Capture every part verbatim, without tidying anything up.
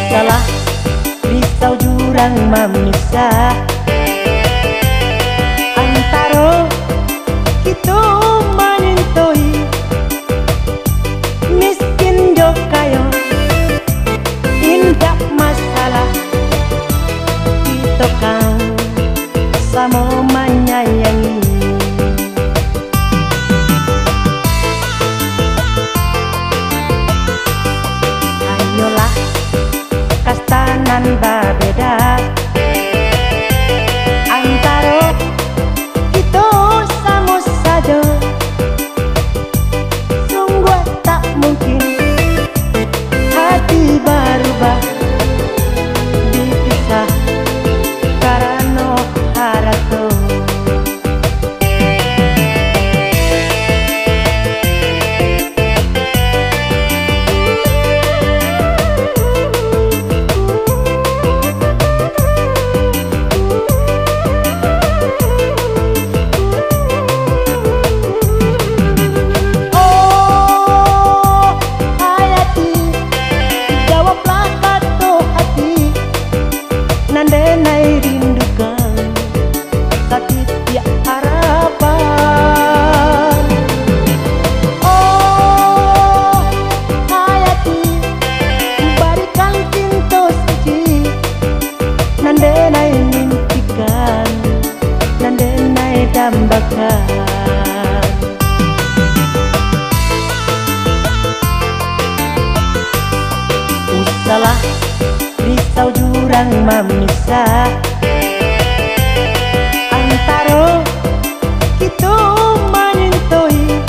Salah risau jurang memisah antara kita menyentui miskin jo kayo indah masalah kita kan sama menyayangi. Ayolah kastanan berbeda antara kita sama saja, sungguh tak mungkin hati berubah dipisah karena haratu. Nandenai rindukan tapi tiap harapan. Oh hayati berikan cinta suci, nandenai mimpikan, nandenai dambakan. Usahlah risau jurang memisah antara kita menyentui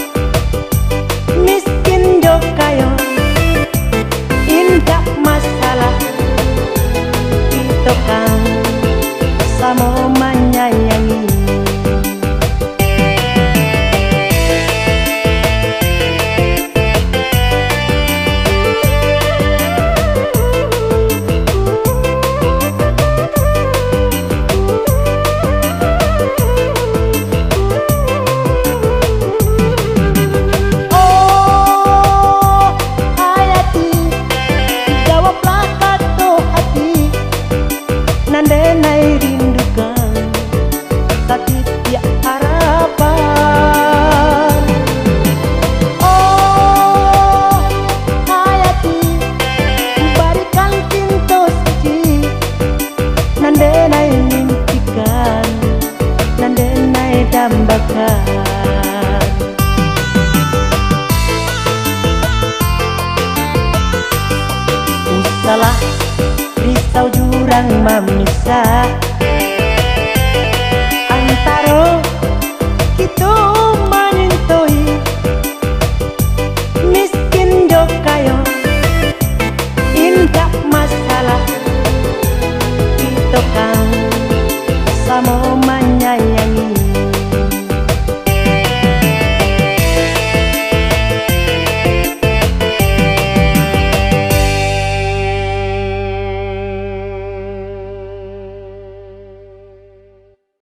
miskin jo kayo indah masalah kita kan sama menyayangi. Nandenai rindukan tapi tiap harapan. Oh hayati berikan cinta suci, nandenai mimpikan, nandenai dambakan. Usahlah risau jurang memisah